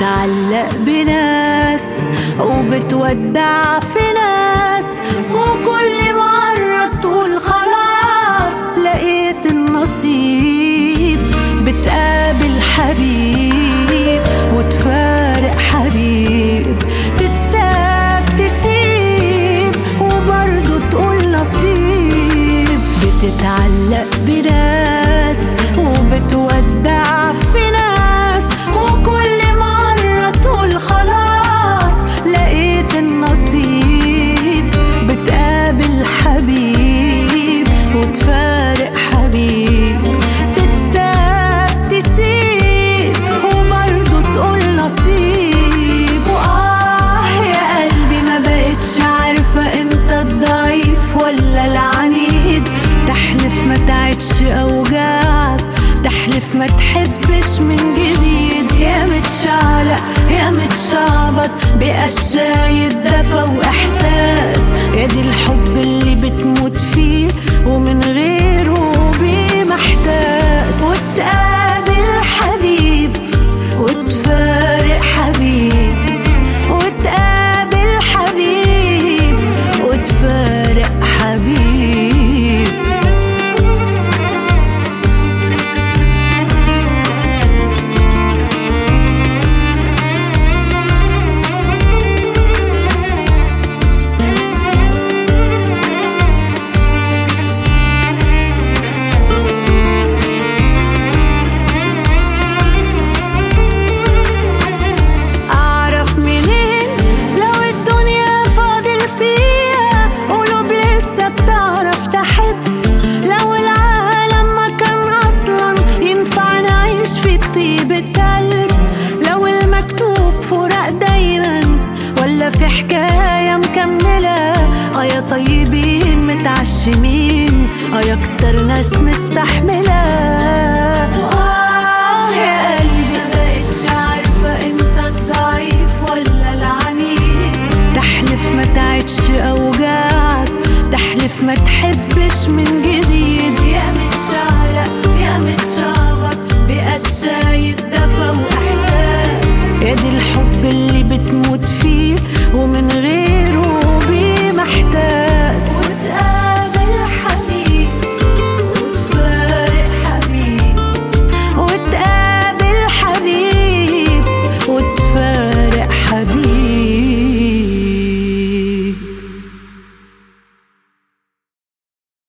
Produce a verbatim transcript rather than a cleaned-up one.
بتتعلق بناس وبتودع في ناس، وكل مرة تقول خلاص لقيت النصيب. بتقابل حبيب وتفارق حبيب، تتساب تسيب وبرضه تقول نصيب. بتتعلق بناس وبتودع في ناس، وكل مرة تقول خلاص لقيت النصيب. بتقابل حبيب وتفارق حبيب، تتساب تسيب وبرضه تقول نصيب. وآه يا قلبي ما بقتش عارفة انت الضعيف ولا العنيد. تحلف ما تعيدش أوجاعك، تحلف ما تحبش من جديد. يا متشعلق يا متشعبط بقشاية دفا وإحساس، يا دي الحب اللي بتموت فيه ومن غيره بمحتاس. وتقابل حبيب وتفارق حبيب، وتقابل حبيب وتفارق حبيب. لو المكتوب فراق دايما ولا في حكاية مكملة، اه يا طيبين متعشمين، اه يا كتر ناس مستحملة. آه يا قلبي مبقتش عارفة انت الضعيف ولا العنيد. تحلف ما تعيدش أوجاعك، تحلف ما تحبش من جديد.